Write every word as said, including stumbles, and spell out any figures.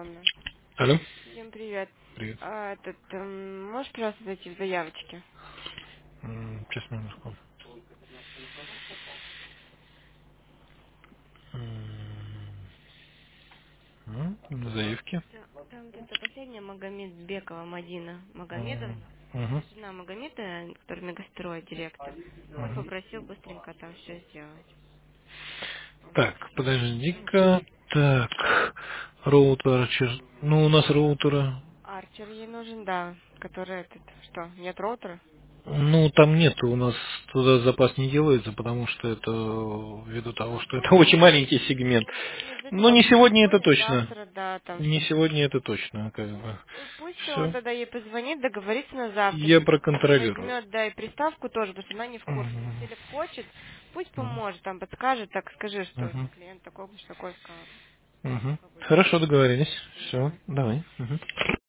Анна. Алло. Всем привет. Привет. А, этот, эм, можешь просто зайти в заявочки? М, Сейчас минутку. М, м, На заявке. Та- Там вот это последняя Магомед Бекова Мадина М, Магомедовна. мгм, Это жена Магомеда, который мегастрой директор. Он мгм. попросил быстренько там все сделать. Так, подожди-ка. Так, роутер. чер- Ну, у нас роутера. Арчер ей нужен, да. Который этот, что, нет роутера? Ну, там нету, у нас туда запас не делается, потому что это ввиду того, что это очень маленький сегмент. Нет, Но не зачем? Ну, сегодня это сегодня, точно. завтра, да, там Не что. сегодня это точно, как бы. Пу- Пусть он Все. тогда ей позвонит, договорится на завтра. Я Если проконтролирую. возьмет, да, и приставку тоже, потому что она не в курсе. Мгм. Если хочет, пусть Мгм. поможет, там подскажет, так скажи, что Мгм. клиент такой, такой сказал. Мгм. Как бы, Хорошо, договорились. все, Все, давай. давай. Мгм.